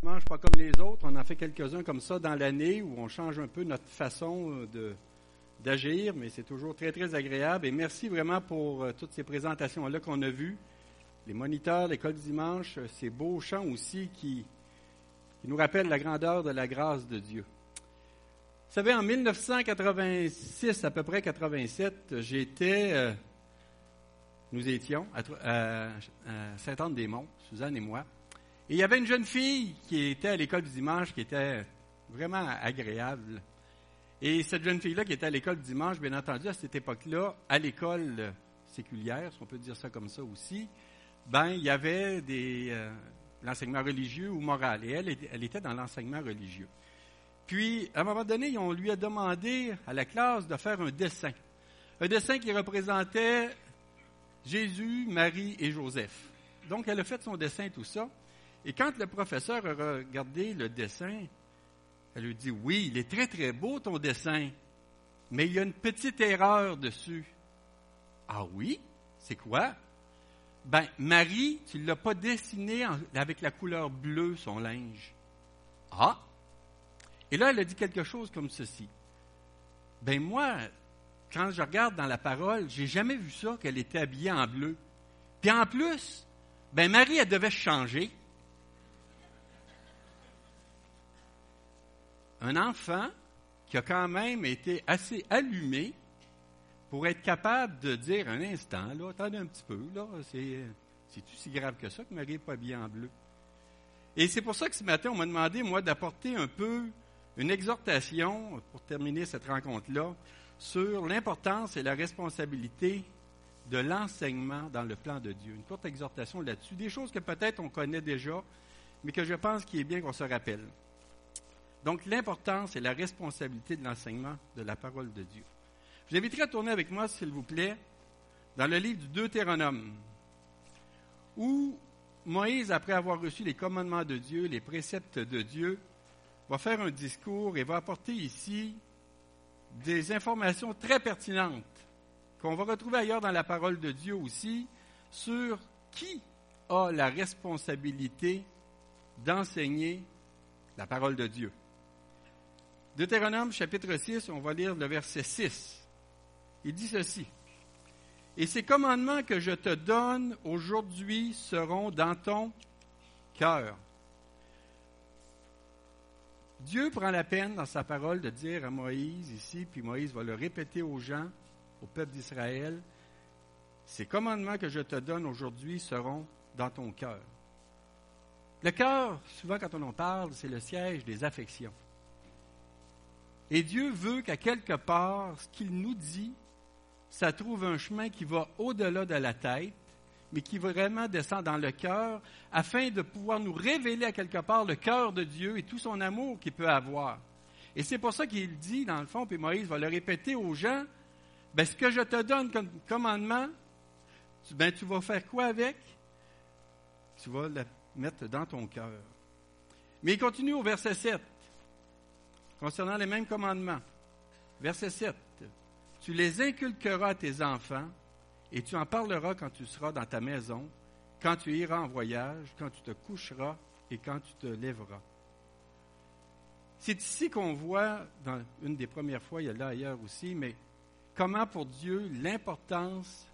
dimanche pas comme les autres. On en fait quelques-uns comme ça dans l'année où on change un peu notre façon d'agir, mais c'est toujours très, très agréable. Et merci vraiment pour toutes ces présentations-là qu'on a vues. Les moniteurs, l'école du dimanche, ces beaux chants aussi qui nous rappellent la grandeur de la grâce de Dieu. Vous savez, en 1986, à peu près 87, nous étions à Sainte-Anne-des-Monts, Suzanne et moi. Et il y avait une jeune fille qui était à l'école du dimanche, qui était vraiment agréable. Et cette jeune fille-là qui était à l'école du dimanche, bien entendu, à cette époque-là, à l'école séculière, si on peut dire ça comme ça aussi, il y avait l'enseignement religieux ou moral. Et elle était dans l'enseignement religieux. Puis, à un moment donné, on lui a demandé à la classe de faire un dessin. Un dessin qui représentait Jésus, Marie et Joseph. Donc, elle a fait son dessin, tout ça. Et quand le professeur a regardé le dessin, elle lui dit « Oui, il est très, très beau ton dessin, mais il y a une petite erreur dessus. » « Ah oui? C'est quoi? » « Marie, tu ne l'as pas dessiné avec la couleur bleue, son linge. »« Ah! » Et là, elle a dit quelque chose comme ceci. « Moi, quand je regarde dans la parole, j'ai jamais vu ça, qu'elle était habillée en bleu. Puis en plus, Marie, elle devait changer. » Un enfant qui a quand même été assez allumé pour être capable de dire un instant, là, attendez un petit peu, là, c'est-tu si grave que ça que Marie n'est pas habillée en bleu? Et c'est pour ça que ce matin, on m'a demandé, moi, d'apporter un peu une exhortation, pour terminer cette rencontre-là, sur l'importance et la responsabilité de l'enseignement dans le plan de Dieu. Une courte exhortation là-dessus, des choses que peut-être on connaît déjà, mais que je pense qu'il est bien qu'on se rappelle. Donc, l'importance et la responsabilité de l'enseignement de la parole de Dieu. Je vous inviterai à tourner avec moi, s'il vous plaît, dans le livre du Deutéronome, où Moïse, après avoir reçu les commandements de Dieu, les préceptes de Dieu, va faire un discours et va apporter ici des informations très pertinentes qu'on va retrouver ailleurs dans la parole de Dieu aussi, sur qui a la responsabilité d'enseigner la parole de Dieu. Deutéronome, chapitre 6, on va lire le verset 6. Il dit ceci. « Et ces commandements que je te donne aujourd'hui seront dans ton cœur. » Dieu prend la peine dans sa parole de dire à Moïse ici, puis Moïse va le répéter aux gens, au peuple d'Israël, « Ces commandements que je te donne aujourd'hui seront dans ton cœur. » Le cœur, souvent quand on en parle, c'est le siège des affections. Et Dieu veut qu'à quelque part, ce qu'il nous dit, ça trouve un chemin qui va au-delà de la tête, mais qui vraiment descend dans le cœur, afin de pouvoir nous révéler à quelque part le cœur de Dieu et tout son amour qu'il peut avoir. Et c'est pour ça qu'il dit, dans le fond, puis Moïse va le répéter aux gens, ce que je te donne comme commandement, tu vas faire quoi avec? Tu vas le mettre dans ton cœur. Mais il continue au verset 7, concernant les mêmes commandements. Verset 7. Tu les inculqueras à tes enfants, et tu en parleras quand tu seras dans ta maison, quand tu iras en voyage, quand tu te coucheras et quand tu te lèveras. C'est ici qu'on voit, dans une des premières fois, il y a là ailleurs aussi, mais comment pour Dieu l'importance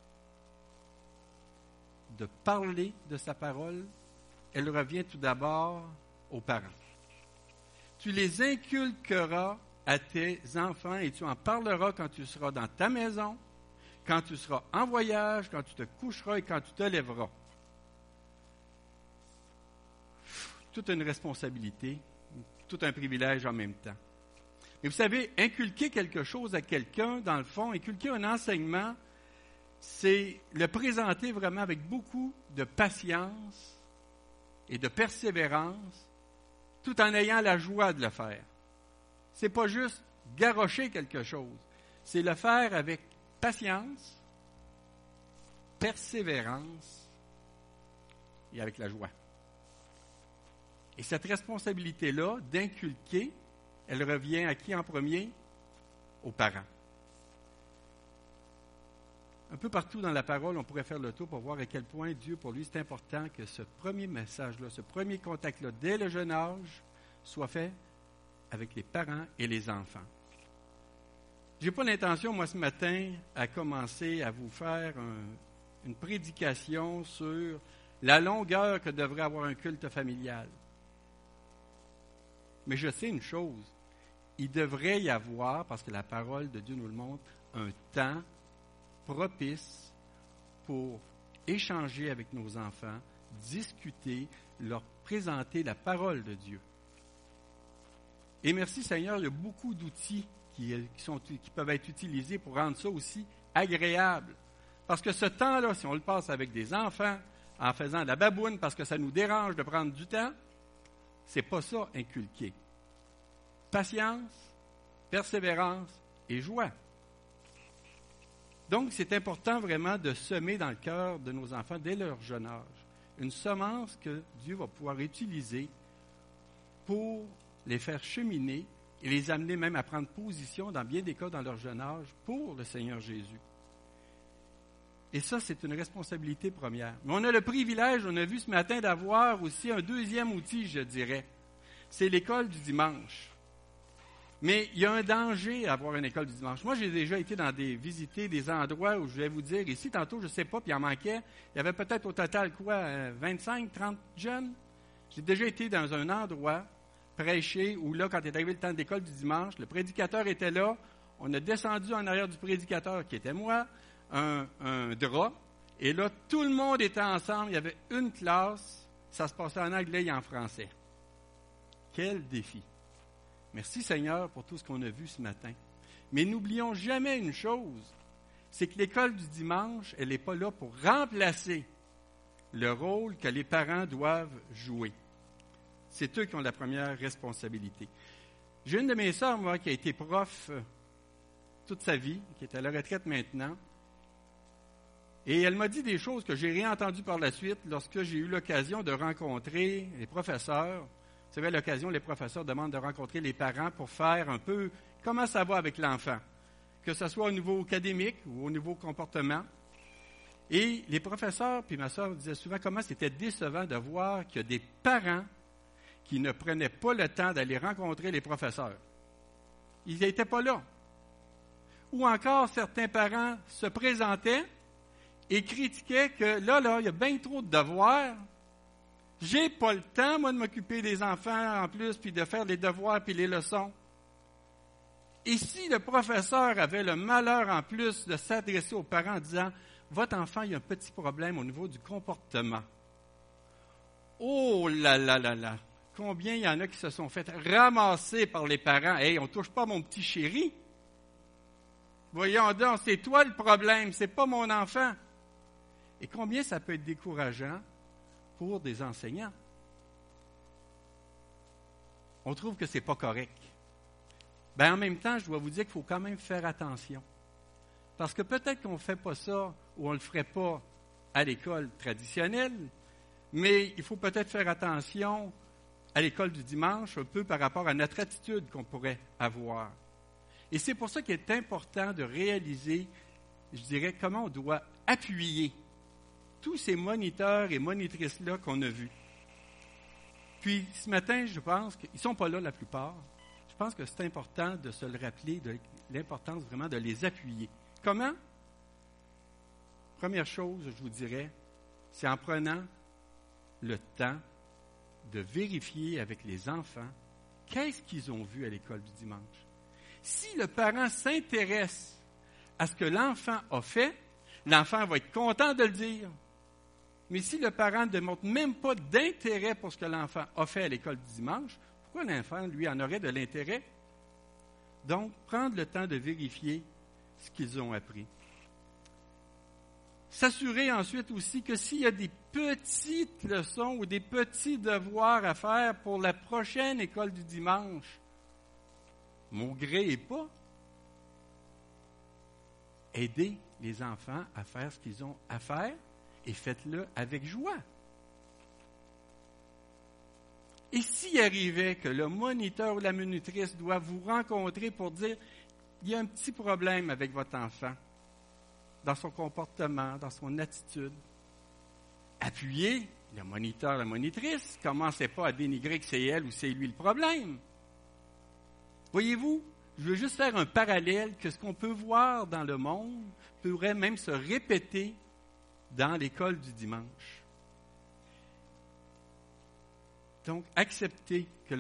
de parler de sa parole, elle revient tout d'abord aux parents. Tu les inculqueras à tes enfants et tu en parleras quand tu seras dans ta maison, quand tu seras en voyage, quand tu te coucheras et quand tu te lèveras. Toute une responsabilité, tout un privilège en même temps. Mais vous savez, inculquer quelque chose à quelqu'un, dans le fond, inculquer un enseignement, c'est le présenter vraiment avec beaucoup de patience et de persévérance, tout en ayant la joie de le faire. C'est pas juste garrocher quelque chose, c'est le faire avec patience, persévérance et avec la joie. Et cette responsabilité-là d'inculquer, elle revient à qui en premier? Aux parents. Un peu partout dans la parole, on pourrait faire le tour pour voir à quel point Dieu, pour lui, c'est important que ce premier message-là, ce premier contact-là, dès le jeune âge, soit fait avec les parents et les enfants. Je n'ai pas l'intention, moi, ce matin, à commencer à vous faire une prédication sur la longueur que devrait avoir un culte familial. Mais je sais une chose, il devrait y avoir, parce que la parole de Dieu nous le montre, un temps propice pour échanger avec nos enfants, discuter, leur présenter la parole de Dieu. Et merci Seigneur, il y a beaucoup d'outils qui peuvent être utilisés pour rendre ça aussi agréable. Parce que ce temps-là, si on le passe avec des enfants, en faisant de la baboune parce que ça nous dérange de prendre du temps, c'est pas ça inculquer. Patience, persévérance et joie. Donc, c'est important vraiment de semer dans le cœur de nos enfants dès leur jeune âge une semence que Dieu va pouvoir utiliser pour les faire cheminer et les amener même à prendre position dans bien des cas dans leur jeune âge pour le Seigneur Jésus. Et ça, c'est une responsabilité première. Mais on a le privilège, on a vu ce matin, d'avoir aussi un deuxième outil, je dirais. C'est l'école du dimanche. Mais il y a un danger à avoir une école du dimanche. Moi, j'ai déjà été visiter des endroits où je vais vous dire, ici, tantôt, je ne sais pas, puis il en manquait. Il y avait peut-être au total, 25, 30 jeunes. J'ai déjà été dans un endroit prêcher où là, quand est arrivé le temps de l'école du dimanche, le prédicateur était là. On a descendu en arrière du prédicateur, qui était moi, un drap. Et là, tout le monde était ensemble. Il y avait une classe. Ça se passait en anglais et en français. Quel défi! Merci Seigneur pour tout ce qu'on a vu ce matin. Mais n'oublions jamais une chose, c'est que l'école du dimanche, elle n'est pas là pour remplacer le rôle que les parents doivent jouer. C'est eux qui ont la première responsabilité. J'ai une de mes sœurs, moi, qui a été prof toute sa vie, qui est à la retraite maintenant, et elle m'a dit des choses que j'ai réentendues par la suite lorsque j'ai eu l'occasion de rencontrer les professeurs. Vous savez, à l'occasion, les professeurs demandent de rencontrer les parents pour faire un peu comment ça va avec l'enfant, que ce soit au niveau académique ou au niveau comportement. Et les professeurs, puis ma sœur disait souvent comment c'était décevant de voir qu'il y a des parents qui ne prenaient pas le temps d'aller rencontrer les professeurs. Ils n'étaient pas là. Ou encore, certains parents se présentaient et critiquaient que là, il y a bien trop de devoirs. J'ai pas le temps, moi, de m'occuper des enfants en plus, puis de faire les devoirs puis les leçons. Et si le professeur avait le malheur en plus de s'adresser aux parents en disant « Votre enfant, il y a un petit problème au niveau du comportement. » Oh là là là là! Combien il y en a qui se sont fait ramasser par les parents. « Hey, on touche pas mon petit chéri. Voyons donc, c'est toi le problème, c'est pas mon enfant. » Et combien ça peut être décourageant pour des enseignants. On trouve que ce n'est pas correct. En même temps, je dois vous dire qu'il faut quand même faire attention. Parce que peut-être qu'on ne fait pas ça ou on ne le ferait pas à l'école traditionnelle, mais il faut peut-être faire attention à l'école du dimanche un peu par rapport à notre attitude qu'on pourrait avoir. Et c'est pour ça qu'il est important de réaliser, je dirais, comment on doit appuyer tous ces moniteurs et monitrices-là qu'on a vus. Puis, ce matin, je pense qu'ils ne sont pas là la plupart. Je pense que c'est important de se le rappeler, de l'importance vraiment de les appuyer. Comment? Première chose, je vous dirais, c'est en prenant le temps de vérifier avec les enfants qu'est-ce qu'ils ont vu à l'école du dimanche. Si le parent s'intéresse à ce que l'enfant a fait, l'enfant va être content de le dire. Mais si le parent ne démontre même pas d'intérêt pour ce que l'enfant a fait à l'école du dimanche, pourquoi l'enfant, lui, en aurait de l'intérêt? Donc, prendre le temps de vérifier ce qu'ils ont appris. S'assurer ensuite aussi que s'il y a des petites leçons ou des petits devoirs à faire pour la prochaine école du dimanche, mon gré et pas, aider les enfants à faire ce qu'ils ont à faire et faites-le avec joie. Et s'il arrivait que le moniteur ou la monitrice doit vous rencontrer pour dire « Il y a un petit problème avec votre enfant », dans son comportement, dans son attitude. Appuyer le moniteur, la monitrice. Commencez pas à dénigrer que c'est elle ou c'est lui le problème. Voyez-vous, je veux juste faire un parallèle que ce qu'on peut voir dans le monde pourrait même se répéter dans l'école du dimanche. Donc, acceptez que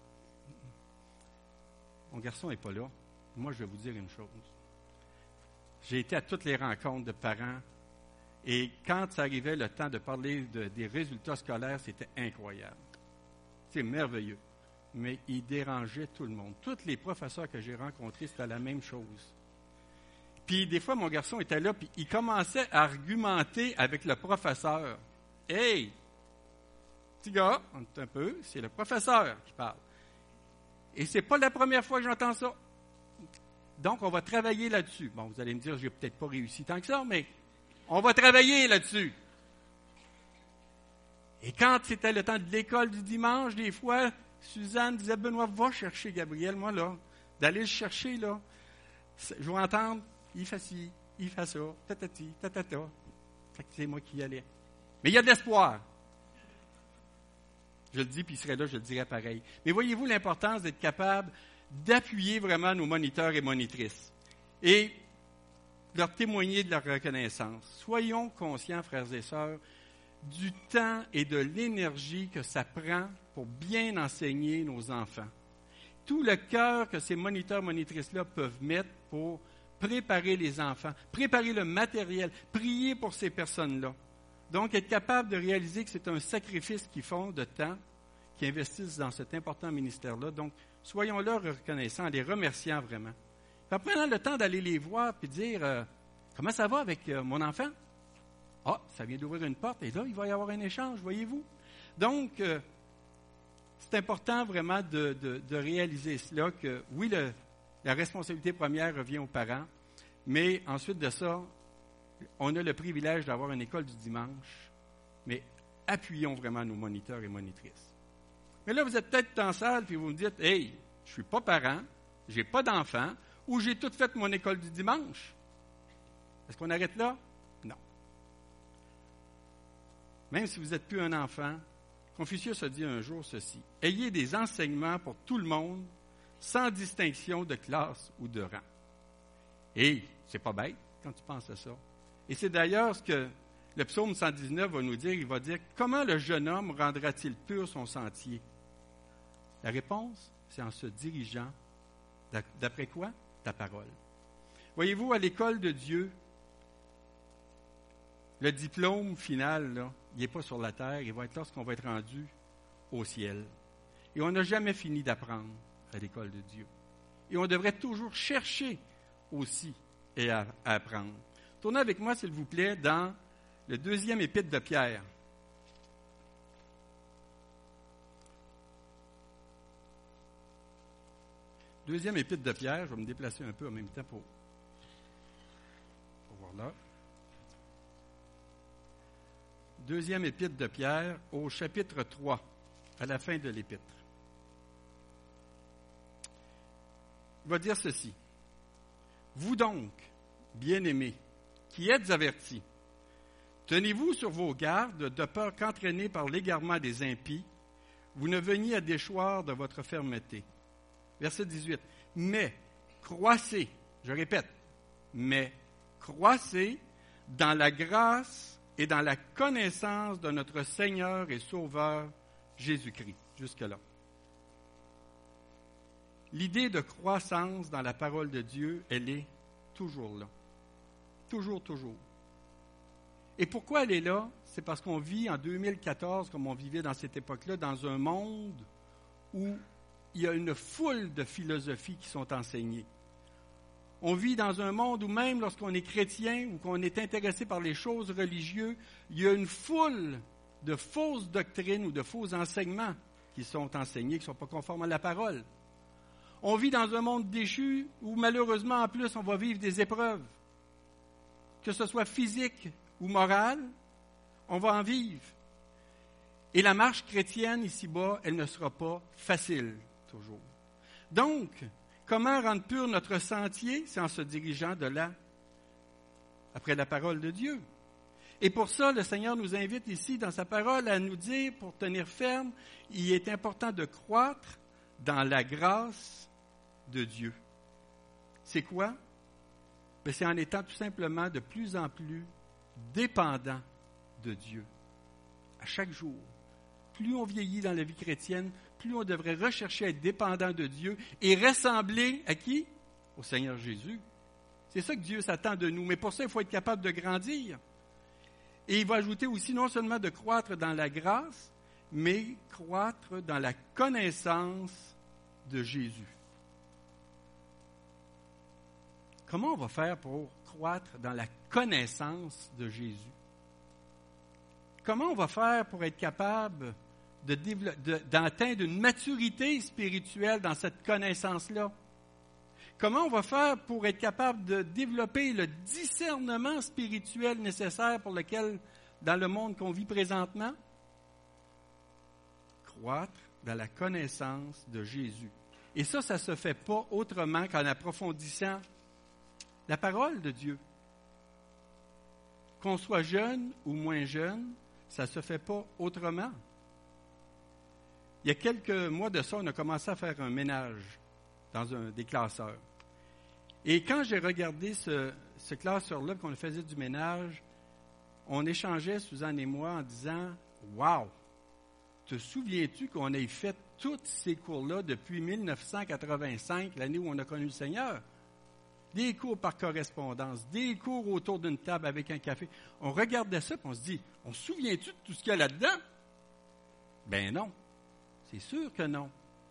Mon garçon n'est pas là. Moi, je vais vous dire une chose. J'ai été à toutes les rencontres de parents et quand ça arrivait le temps de parler des résultats scolaires, c'était incroyable. C'est merveilleux. Mais il dérangeait tout le monde. Tous les professeurs que j'ai rencontrés, c'était la même chose. Puis des fois, mon garçon était là, puis il commençait à argumenter avec le professeur. « Hey, petit gars, un peu, c'est le professeur qui parle. Et c'est pas la première fois que j'entends ça. Donc, on va travailler là-dessus. » Bon, vous allez me dire, j'ai peut-être pas réussi tant que ça, mais on va travailler là-dessus. Et quand c'était le temps de l'école du dimanche, des fois, Suzanne disait, Benoît, va chercher Gabriel, moi, là, d'aller le chercher, là. Je vais entendre, il fait ci, il fait ça, tatati, tatata. Fait que c'est moi qui y allais. Mais il y a de l'espoir. Je le dis, puis il serait là, je le dirais pareil. Mais voyez-vous l'importance d'être capable d'appuyer vraiment nos moniteurs et monitrices et leur témoigner de leur reconnaissance. Soyons conscients, frères et sœurs, du temps et de l'énergie que ça prend pour bien enseigner nos enfants. Tout le cœur que ces moniteurs, monitrices-là peuvent mettre pour préparer les enfants, préparer le matériel, prier pour ces personnes-là. Donc, être capable de réaliser que c'est un sacrifice qu'ils font de temps, qu'ils investissent dans cet important ministère-là. Donc, soyons-leur reconnaissants, en les remerciant vraiment. Puis en prenant le temps d'aller les voir et dire comment ça va avec mon enfant? Ah, ça vient d'ouvrir une porte et là, il va y avoir un échange, voyez-vous. Donc, c'est important vraiment de réaliser cela, que oui, la responsabilité première revient aux parents, mais ensuite de ça, on a le privilège d'avoir une école du dimanche, mais appuyons vraiment nos moniteurs et monitrices. Mais là, vous êtes peut-être en salle puis vous me dites, « Hey, je ne suis pas parent, je n'ai pas d'enfant, ou j'ai tout fait mon école du dimanche. » Est-ce qu'on arrête là? Non. Même si vous n'êtes plus un enfant, Confucius a dit un jour ceci, « Ayez des enseignements pour tout le monde, sans distinction de classe ou de rang. » Et c'est pas bête quand tu penses à ça. Et c'est d'ailleurs ce que le psaume 119 va nous dire. Il va dire, « Comment le jeune homme rendra-t-il pur son sentier? » La réponse, c'est en se dirigeant. D'après quoi? Ta parole. Voyez-vous, à l'école de Dieu, le diplôme final, là, il n'est pas sur la terre, il va être lorsqu'on va être rendu au ciel. Et on n'a jamais fini d'apprendre à l'école de Dieu. Et on devrait toujours chercher aussi et à apprendre. Tournez avec moi, s'il vous plaît, dans le 2e épître de Pierre. Deuxième épître de Pierre, je vais me déplacer un peu en même temps pour voir là. Deuxième épître de Pierre, au chapitre 3, à la fin de l'épître. Il va dire ceci. Vous donc, bien-aimés, qui êtes avertis, tenez-vous sur vos gardes, de peur qu'entraînés par l'égarement des impies, vous ne veniez à déchoir de votre fermeté. Verset 18. Mais croissez, je répète, mais croissez dans la grâce et dans la connaissance de notre Seigneur et Sauveur Jésus-Christ. Jusque-là. L'idée de croissance dans la parole de Dieu, elle est toujours là. Toujours, toujours. Et pourquoi elle est là? C'est parce qu'on vit en 2014, comme on vivait dans cette époque-là, dans un monde où il y a une foule de philosophies qui sont enseignées. On vit dans un monde où même lorsqu'on est chrétien ou qu'on est intéressé par les choses religieuses, il y a une foule de fausses doctrines ou de faux enseignements qui sont enseignés, qui ne sont pas conformes à la parole. On vit dans un monde déchu où malheureusement, en plus, on va vivre des épreuves. Que ce soit physique ou morale, on va en vivre. Et la marche chrétienne ici-bas, elle ne sera pas facile, toujours. Donc, comment rendre pur notre sentier? C'est en se dirigeant de la après la parole de Dieu. Et pour ça, le Seigneur nous invite ici, dans sa parole, à nous dire, pour tenir ferme, il est important de croître dans la grâce de Dieu. C'est quoi? Ben, c'est en étant tout simplement de plus en plus dépendant de Dieu. À chaque jour. Plus on vieillit dans la vie chrétienne, plus on devrait rechercher à être dépendant de Dieu et ressembler à qui? Au Seigneur Jésus. C'est ça que Dieu s'attend de nous. Mais pour ça, il faut être capable de grandir. Et il va ajouter aussi non seulement de croître dans la grâce, mais croître dans la connaissance de Jésus. Comment on va faire pour croître dans la connaissance de Jésus? Comment on va faire pour être capable d'atteindre une maturité spirituelle dans cette connaissance-là? Comment on va faire pour être capable de développer le discernement spirituel nécessaire pour lequel, dans le monde qu'on vit présentement? Croître dans la connaissance de Jésus. Et ça ne se fait pas autrement qu'en approfondissant la parole de Dieu. Qu'on soit jeune ou moins jeune, ça ne se fait pas autrement. Il y a quelques mois de ça, on a commencé à faire un ménage dans des classeurs. Et quand j'ai regardé ce classeur-là, qu'on faisait du ménage, on échangeait, Suzanne et moi, en disant « Wow! Te souviens-tu qu'on ait fait tous ces cours-là depuis 1985, l'année où on a connu le Seigneur? Des cours par correspondance, des cours autour d'une table avec un café. » On regardait ça et on se dit « On se souvient-tu de tout ce qu'il y a là-dedans? » Ben non. C'est sûr que non.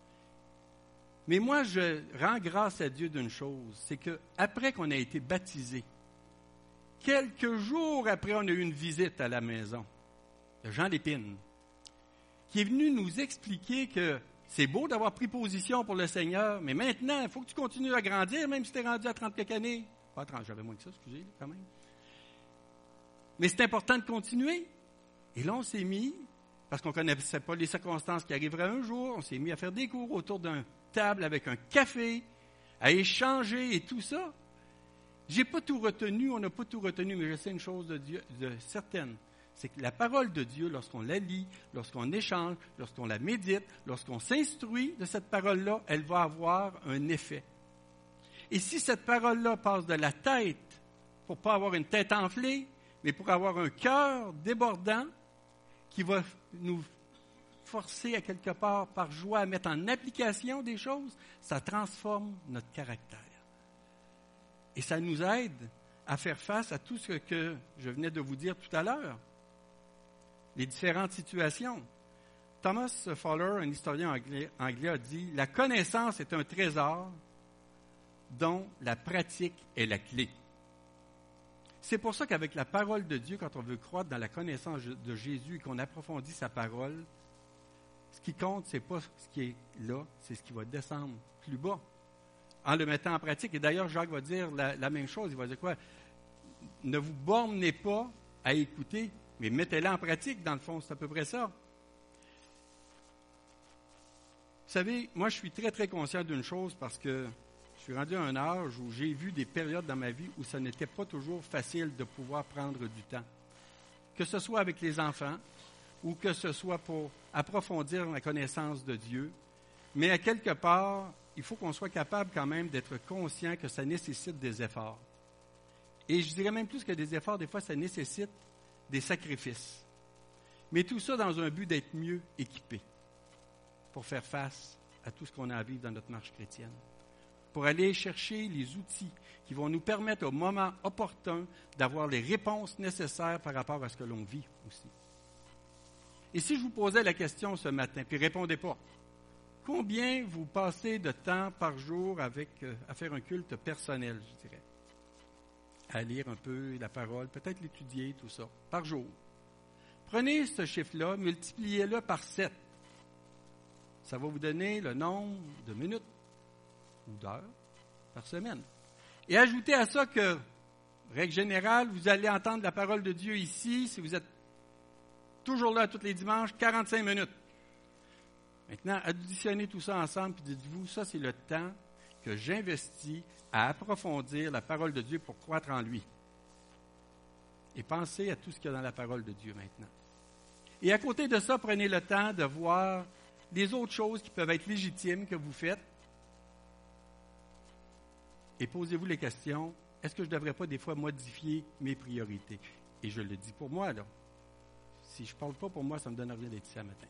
Mais moi, je rends grâce à Dieu d'une chose, c'est qu'après qu'on a été baptisé, quelques jours après, on a eu une visite à la maison de Jean Lépine, qui est venu nous expliquer que c'est beau d'avoir pris position pour le Seigneur, mais maintenant, il faut que tu continues à grandir, même si tu es rendu à 30 quelques années. Pas 30, j'avais moins que ça, excusez, quand même. Mais c'est important de continuer. Et là, on s'est mis, parce qu'on ne connaissait pas les circonstances qui arriveraient un jour, on s'est mis à faire des cours autour d'un table avec un café, à échanger et tout ça. J'ai pas tout retenu, on n'a pas tout retenu, mais je sais une chose de certaine, c'est que la parole de Dieu, lorsqu'on la lit, lorsqu'on échange, lorsqu'on la médite, lorsqu'on s'instruit de cette parole-là, elle va avoir un effet. Et si cette parole-là passe de la tête, pour ne pas avoir une tête enflée, mais pour avoir un cœur débordant, qui va nous forcer à quelque part par joie à mettre en application des choses, ça transforme notre caractère. Et ça nous aide à faire face à tout ce que je venais de vous dire tout à l'heure. Les différentes situations. Thomas Fowler, un historien anglais, a dit « La connaissance est un trésor dont la pratique est la clé. » C'est pour ça qu'avec la parole de Dieu, quand on veut croître dans la connaissance de Jésus et qu'on approfondit sa parole, ce qui compte, ce n'est pas ce qui est là, c'est ce qui va descendre plus bas, en le mettant en pratique. Et d'ailleurs, Jacques va dire la même chose. Il va dire quoi? Ne vous bornez pas à écouter, mais mettez-la en pratique, dans le fond. C'est à peu près ça. Vous savez, moi, je suis très, très conscient d'une chose parce que je suis rendu à un âge où j'ai vu des périodes dans ma vie où ce n'était pas toujours facile de pouvoir prendre du temps. Que ce soit avec les enfants ou que ce soit pour approfondir la connaissance de Dieu. Mais à quelque part, il faut qu'on soit capable quand même d'être conscient que ça nécessite des efforts. Et je dirais même plus que des efforts, des fois, ça nécessite des sacrifices. Mais tout ça dans un but d'être mieux équipé pour faire face à tout ce qu'on a à vivre dans notre marche chrétienne. Pour aller chercher les outils qui vont nous permettre au moment opportun d'avoir les réponses nécessaires par rapport à ce que l'on vit aussi. Et si je vous posais la question ce matin, puis répondez pas, combien vous passez de temps par jour à faire un culte personnel, je dirais? À lire un peu la parole, peut-être l'étudier, tout ça, par jour. Prenez ce chiffre-là, multipliez-le par 7. Ça va vous donner le nombre de minutes ou d'heures par semaine. Et ajoutez à ça que, règle générale, vous allez entendre la parole de Dieu ici, si vous êtes toujours là tous les dimanches, 45 minutes. Maintenant, additionnez tout ça ensemble, puis dites-vous, ça c'est le temps que j'investis à approfondir la parole de Dieu pour croître en lui. Et pensez à tout ce qu'il y a dans la parole de Dieu maintenant. Et à côté de ça, prenez le temps de voir les autres choses qui peuvent être légitimes que vous faites. Et posez-vous les questions, est-ce que je ne devrais pas des fois modifier mes priorités? Et je le dis pour moi, là. Si je ne parle pas pour moi, ça ne me donne rien d'être ici ce matin.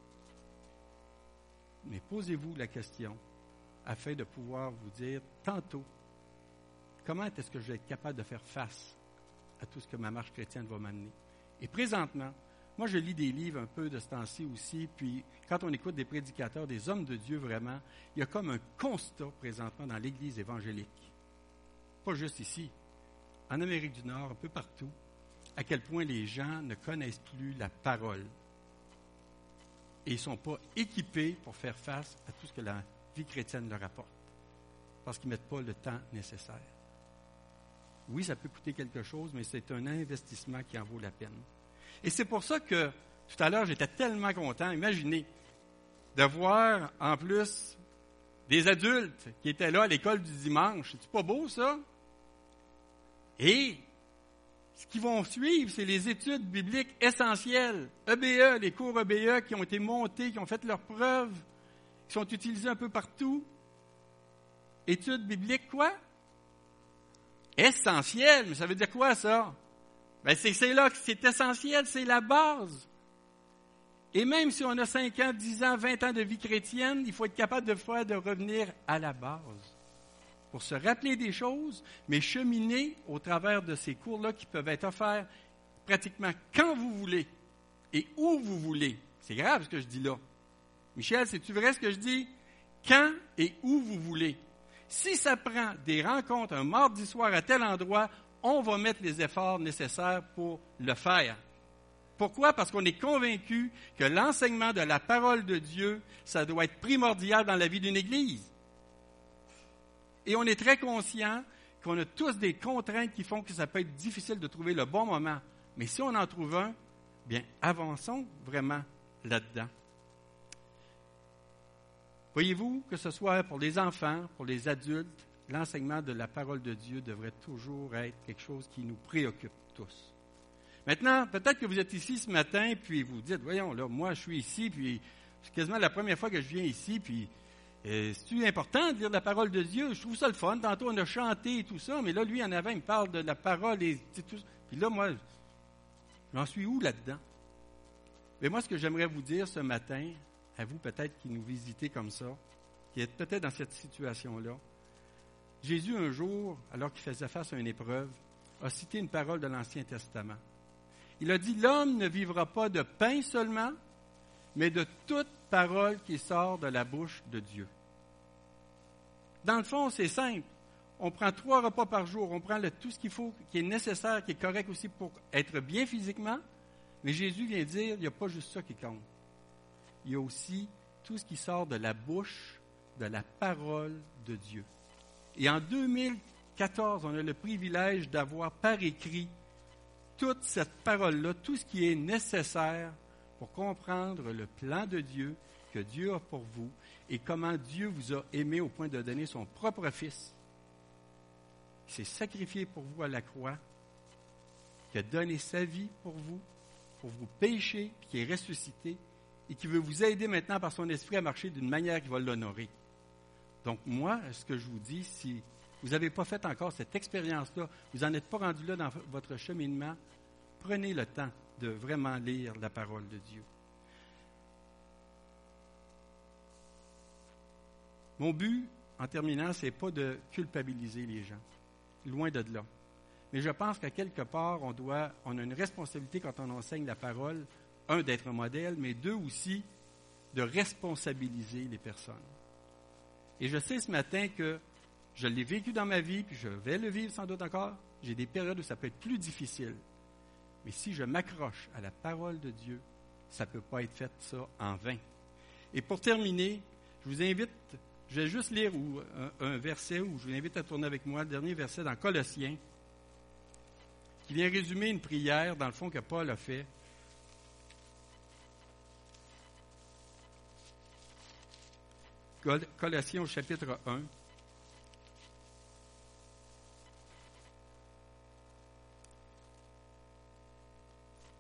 Mais posez-vous la question afin de pouvoir vous dire tantôt, comment est-ce que je vais être capable de faire face à tout ce que ma marche chrétienne va m'amener? Et présentement, moi je lis des livres un peu de ce temps-ci aussi, puis quand on écoute des prédicateurs, des hommes de Dieu vraiment, il y a comme un constat présentement dans l'Église évangélique. Pas juste ici, en Amérique du Nord, un peu partout, à quel point les gens ne connaissent plus la parole. Et ils ne sont pas équipés pour faire face à tout ce que la vie chrétienne leur apporte, parce qu'ils ne mettent pas le temps nécessaire. Oui, ça peut coûter quelque chose, mais c'est un investissement qui en vaut la peine. Et c'est pour ça que, tout à l'heure, j'étais tellement content, imaginez, de voir, en plus, des adultes qui étaient là à l'école du dimanche. C'est pas beau, ça? Et ce qu'ils vont suivre, c'est les études bibliques essentielles. EBE, les cours EBE qui ont été montés, qui ont fait leurs preuves, qui sont utilisés un peu partout. Études bibliques, quoi? Essentielles. Mais ça veut dire quoi, ça? Ben, c'est là que c'est essentiel, c'est la base. Et même si on a 5 ans, 10 ans, 20 ans de vie chrétienne, il faut être capable de revenir à la base. Pour se rappeler des choses, mais cheminer au travers de ces cours-là qui peuvent être offerts pratiquement quand vous voulez et où vous voulez. C'est grave ce que je dis là. Michel, c'est-tu vrai ce que je dis? Quand et où vous voulez. Si ça prend des rencontres un mardi soir à tel endroit, on va mettre les efforts nécessaires pour le faire. Pourquoi? Parce qu'on est convaincu que l'enseignement de la parole de Dieu, ça doit être primordial dans la vie d'une Église. Et on est très conscient qu'on a tous des contraintes qui font que ça peut être difficile de trouver le bon moment. Mais si on en trouve un, bien, avançons vraiment là-dedans. Voyez-vous, que ce soit pour les enfants, pour les adultes, l'enseignement de la parole de Dieu devrait toujours être quelque chose qui nous préoccupe tous. Maintenant, peut-être que vous êtes ici ce matin, puis vous dites, voyons, là, moi, je suis ici, puis c'est quasiment la première fois que je viens ici, puis c'est-tu important de lire la parole de Dieu? Je trouve ça le fun. Tantôt, on a chanté et tout ça, mais là, lui, en avant, il me parle de la parole et tout ça. Puis là, moi, j'en suis où là-dedans? Mais moi, ce que j'aimerais vous dire ce matin, à vous peut-être qui nous visitez comme ça, qui êtes peut-être dans cette situation-là, Jésus, un jour, alors qu'il faisait face à une épreuve, a cité une parole de l'Ancien Testament. Il a dit, « L'homme ne vivra pas de pain seulement, mais de toute parole qui sort de la bouche de Dieu. » Dans le fond, c'est simple. On prend 3 repas par jour, on prend tout ce qu'il faut, qui est nécessaire, qui est correct aussi pour être bien physiquement, mais Jésus vient dire, il n'y a pas juste ça qui compte. Il y a aussi tout ce qui sort de la bouche, de la parole de Dieu. Et en 2014, on a le privilège d'avoir par écrit toute cette parole-là, tout ce qui est nécessaire pour comprendre le plan de Dieu que Dieu a pour vous et comment Dieu vous a aimé au point de donner son propre Fils, qui s'est sacrifié pour vous à la croix, qui a donné sa vie pour vos péchés, puis qui est ressuscité et qui veut vous aider maintenant par son esprit à marcher d'une manière qui va l'honorer. Donc moi, ce que je vous dis, si vous n'avez pas fait encore cette expérience-là, vous n'en êtes pas rendu là dans votre cheminement, prenez le temps de vraiment lire la parole de Dieu. Mon but, en terminant, ce n'est pas de culpabiliser les gens, loin de là. Mais je pense qu'à quelque part, on a une responsabilité quand on enseigne la parole, 1, d'être un modèle, mais 2 aussi, de responsabiliser les personnes. Et je sais ce matin que je l'ai vécu dans ma vie, puis je vais le vivre sans doute encore. J'ai des périodes où ça peut être plus difficile. Mais si je m'accroche à la parole de Dieu, ça ne peut pas être fait ça en vain. Et pour terminer, je vous invite, je vais juste lire un verset où je vous invite à tourner avec moi, le dernier verset dans Colossiens, qui vient résumer une prière, dans le fond, que Paul a fait. Colossiens au chapitre 1.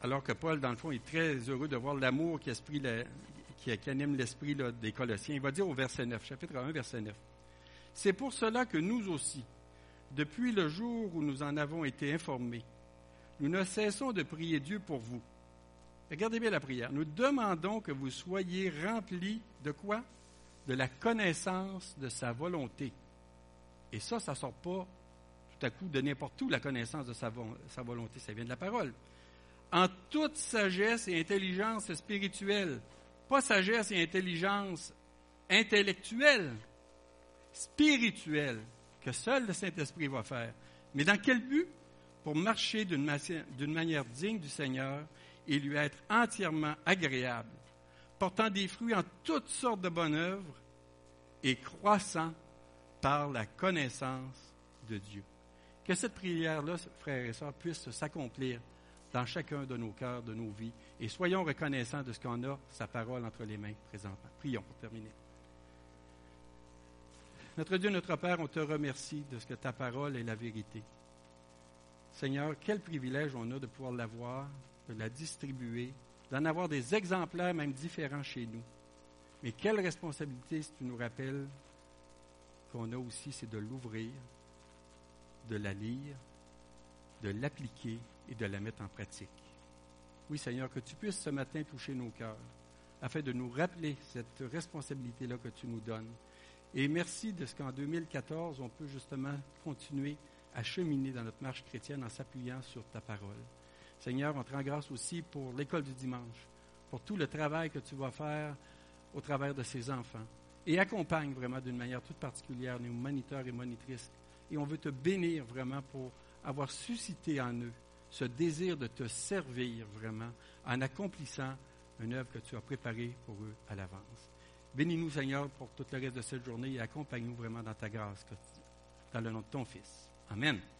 alors que Paul, dans le fond, est très heureux de voir l'amour qui anime l'esprit là, des Colossiens. Il va dire au verset 9, chapitre 1, verset 9. « C'est pour cela que nous aussi, depuis le jour où nous en avons été informés, nous ne cessons de prier Dieu pour vous. » Regardez bien la prière. « Nous demandons que vous soyez remplis de quoi? De la connaissance de sa volonté. » Et ça ne sort pas tout à coup de n'importe où, la connaissance de sa volonté. Ça vient de la parole. « En toute sagesse et intelligence spirituelle. » Pas sagesse et intelligence intellectuelle, spirituelle, que seul le Saint-Esprit va faire. Mais dans quel but? Pour marcher d'une manière digne du Seigneur et lui être entièrement agréable, portant des fruits en toutes sortes de bonnes œuvres et croissant par la connaissance de Dieu. Que cette prière-là, frères et sœurs, puisse s'accomplir dans chacun de nos cœurs, de nos vies, et soyons reconnaissants de ce qu'on a, sa parole entre les mains présentement. Prions pour terminer. Notre Dieu, notre Père, on te remercie de ce que ta parole est la vérité. Seigneur, quel privilège on a de pouvoir l'avoir, de la distribuer, d'en avoir des exemplaires même différents chez nous. Mais quelle responsabilité, si tu nous rappelles, qu'on a aussi, c'est de l'ouvrir, de la lire, de l'appliquer et de la mettre en pratique. Oui, Seigneur, que tu puisses ce matin toucher nos cœurs, afin de nous rappeler cette responsabilité-là que tu nous donnes. Et merci de ce qu'en 2014, on peut justement continuer à cheminer dans notre marche chrétienne en s'appuyant sur ta parole. Seigneur, on te rend grâce aussi pour l'école du dimanche, pour tout le travail que tu vas faire au travers de ces enfants. Et accompagne vraiment d'une manière toute particulière nos moniteurs et monitrices. Et on veut te bénir vraiment pour avoir suscité en eux ce désir de te servir vraiment en accomplissant une œuvre que tu as préparée pour eux à l'avance. Bénis-nous, Seigneur, pour tout le reste de cette journée et accompagne-nous vraiment dans ta grâce, dans le nom de ton Fils. Amen.